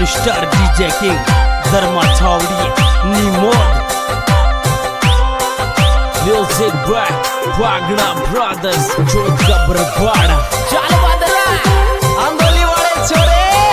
Mister DJ king Dharma Chhawdi Nimod music by Wagda brothers जोत का बरबाड़ा चल बदला अंगोली वाले छोरे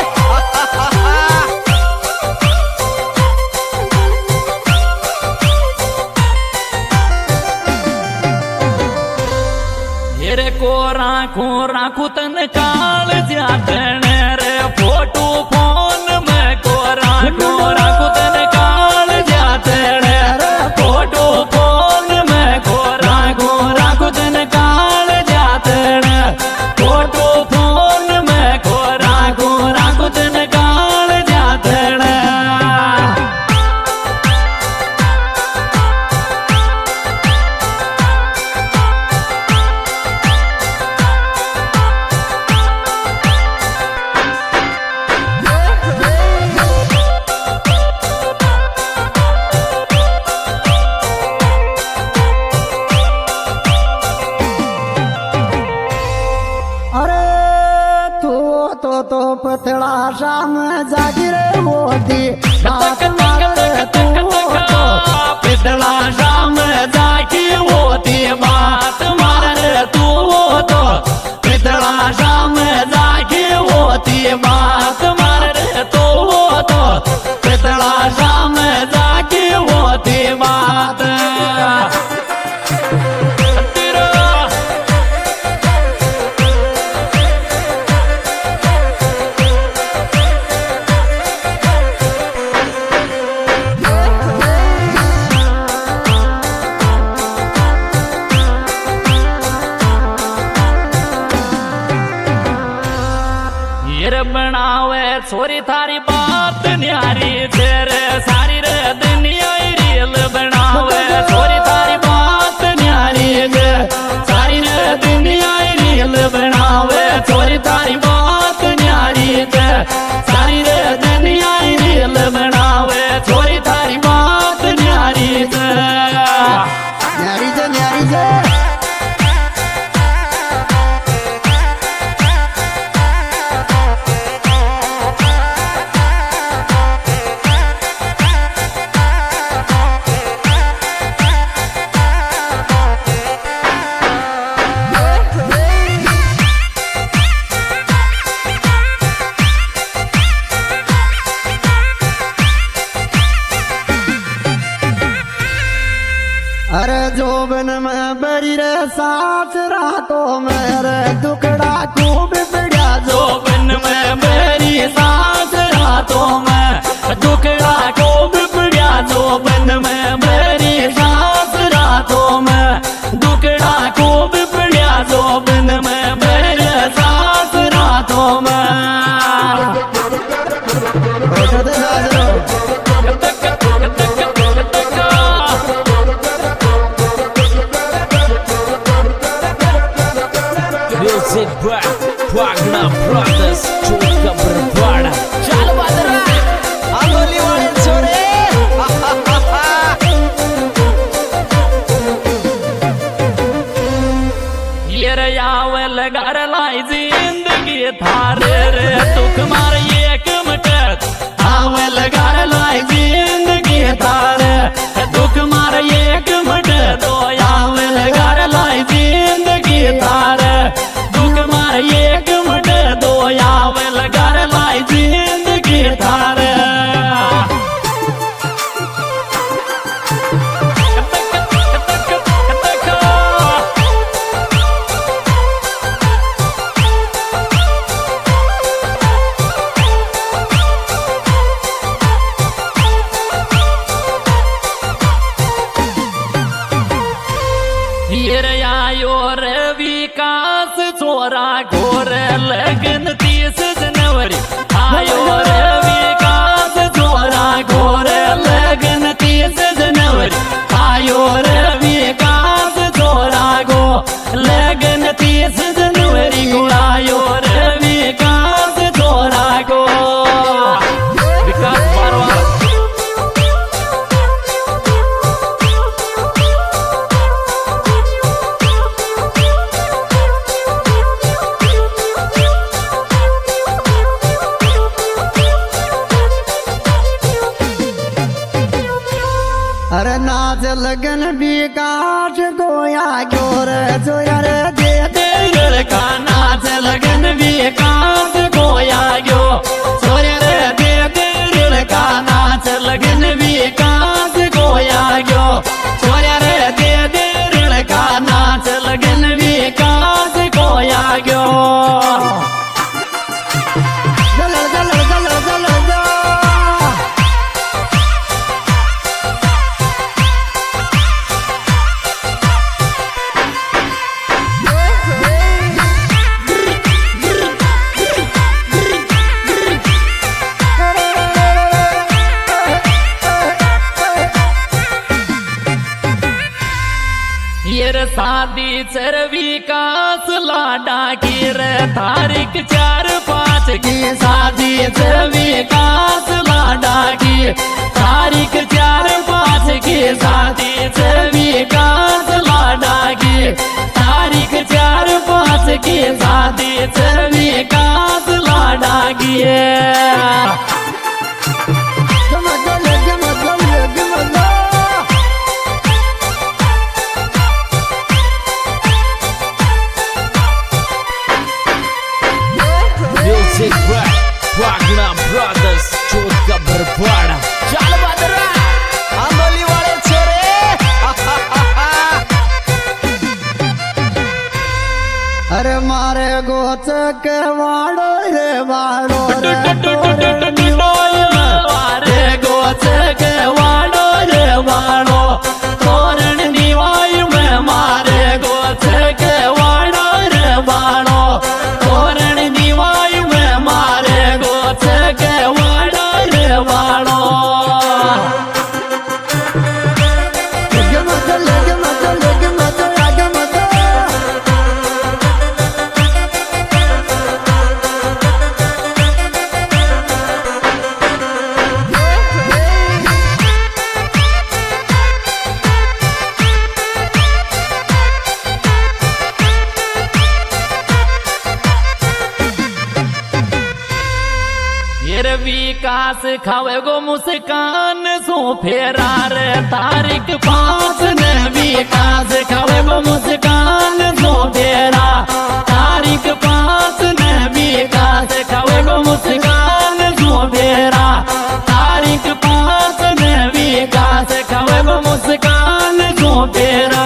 हेरे कोरा कोरा कुतन काल जातन रे फोटो फोन में कोरा कोरा कुतन काल जातन रे फोटो फोन में कोरा कोरा कुतन काल जातन फोटो फोन में कोरा कोरा कुतन काल जातन तो पतला शाम जागिरे होती पतला शाम जागी होती बात मारे तू तो पतला शाम जागी होती बात मारे तू तो पतला शाम जागी होती बात बनावे छोरी थारी बात न्यारी तेरे सारी रे दुनिया रील बनावे छोरी थारी बात न्यारी रे सारी रे दुनिया रील बनावे छोरी थारी बात न्यारी रे सारी रे दुनिया रील बनावे छोरी थारी बात न्यारी रे न्यारी जे न्यारी जे अरे जोबन में बड़ी रे सास रातों में रे दुखड़ा खूब बढ़िया जोबन में बड़ी सास रातों में दुखड़ा खूब बढ़िया जोबन में बड़ी सास रातों में दुखड़ा खूब बढ़िया जोबन में बड़ी सास रातों में म्यूजिक बाय वागड़ा ब्रदर्स जोत का बरबाड़ा चल बदला अंगोली वाले छोरे ये रे यावल घर लाई जिंदगी थारे रे दुख मार एक मिनट आवल घर लाई जिंदगी थारे दुख मार एक मिनट दो आवल घर लाई जिंदगी थारे दुख मार एक मिनट दो आवल घर लाई जिंदगी थारे आयो रे विकास छोरा घोर लगन 30 जनवरी आयो रे विकास छोरा घोर लगन 30 जनवरी आयो रे विकास छोरा गो लगन 30 जनवरी को आयो रे विकास छोरा गो विकास परवार नाच लगन विकास गोया गोर जोया रे दे तेरे का नाच लगन विकास गोया गयो सोया रे दे तेरे का नाच लगन विकास गोया गयो सोया रे दे तेरे का नाच लगन विकास गोया गयो शादी चर विकास लाडा की रे तारीख 4-5 की शादी चर विकास लाडा की तारीख 4-5 की शादी चर विकास लाडा की तारीख 4-5 की शादी चर विकास लाडा की Music Rap Wagner Brothers चोट का बरपाड़ा चल बदरा आंदोली वाले छोरे अरे मारे गोच के वाड़ो रे वाड़ो रे मारे गोच के वाड़ो रे वाड़ो तोरण निवाई में मारे गोच के वाड़ो रे वाड़ो तोरण निवाई में मारे गोच के वाड़ो रे वाड़ो विकास खावे गो मुस्कान सो फेरा रे तारीख 5 ने विकास खावे गो मुस्कान सो फेरा तारीख 5 ने विकास खावे गो मुस्कान सो फेरा तारीख 5 ने विकास खावे गो मुस्कान सो फेरा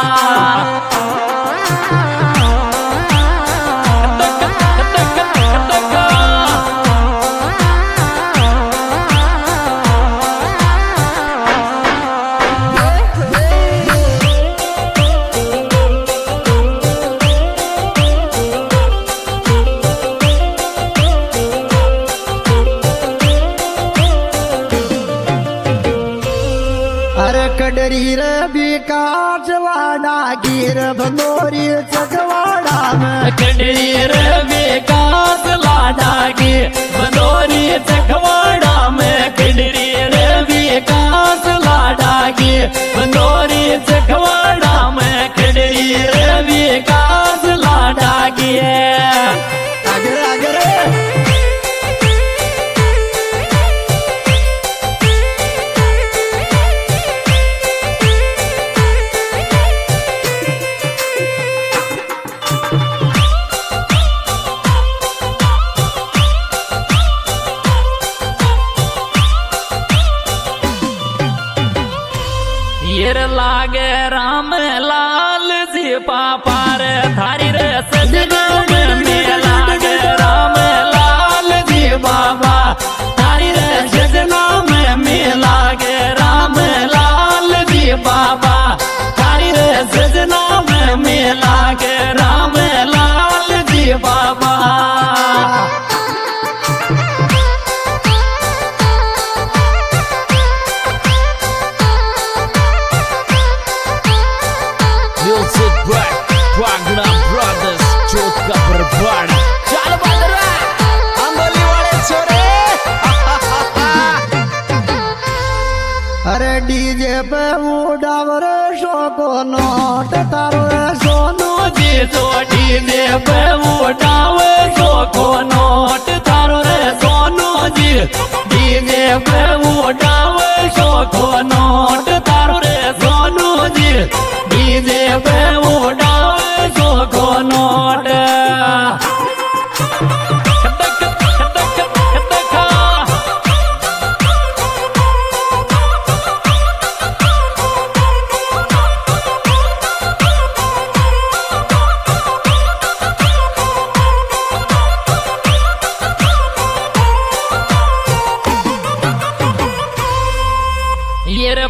कडरी रे विकास वाड़ा गिर भंगोरी चकवाड़ा में कडरी रे विकास लाडा की भंगोरी चकवाड़ा में कडरी रे विकास लाडा की भंगोरी चकवाड़ा में कडरी रे विकास लाडा की अगर अगर लागे राम लाल जी पापा रे थारी रे सजना में लागे राम लाल जी बाबा थारी रे सजना में लागे राम लाल जी बाबा थारी रे सजना में लागे राम लाल जी बाबा Music Rap Wagner Brothers चोट का बरपाड़ा चल बदरा आंदोली वाले छोरे अरे डीजे पे उड़ाव रे शोको नोट तारो रे सोनू जी तो डीजे पे उठावे शोको नोट तारो रे सोनू जी डीजे पे उठावे शोको नोट तारो रे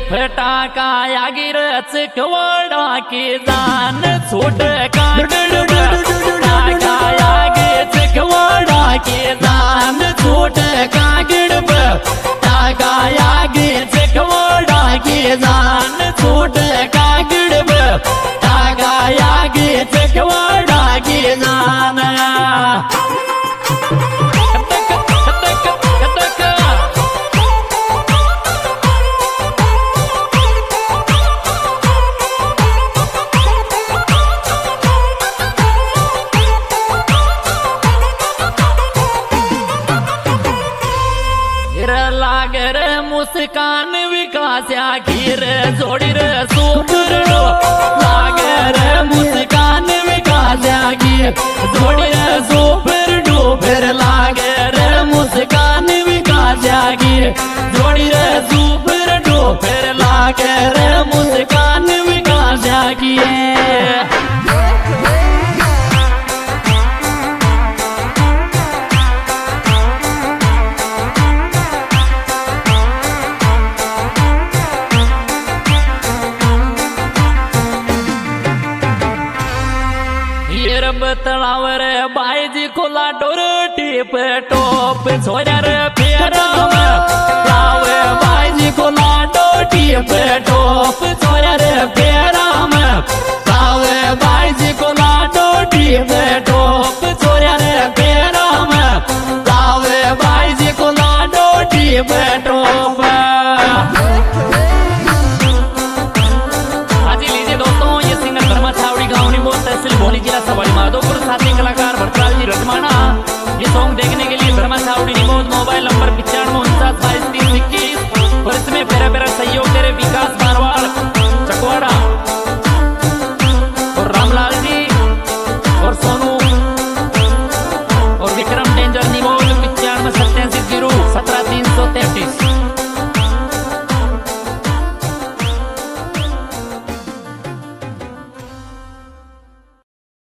फटाका या गिरच कवडा की जान छोट कागड फटाका या गिरच कवडा की जान छोट कागड फटाका या गिरच कवडा की जान छोट कागड फटाका या गिरच कवडा की जान लागर मुस्कान विकास आखिर जोड़ी रे सुपर लागर मुस्कान विकास आखिर जोड़ी रे सुपर डूपर लागर मुस्कान विकास आखिर जोड़ी रे सुपर डूपर लागर मुस्कान विकास आखिर तलावर बाईजी खोला डोर टीप टोप छोरा रे फेराम लावे बाईजी खोला डोर टीप टोप छोरा रे फेराम लावे बाईजी खोला डोर टीप टोप छोरा रे फेराम लावे बाईजी खोला डोर टीप टोप। भोली जिला सवारी माधोपुर साथी कलाकार भरतलाल जी रटमाना। ये सॉन्ग देखने के लिए धर्मा सावड़ी निमोद मोबाइल नंबर 95 59 22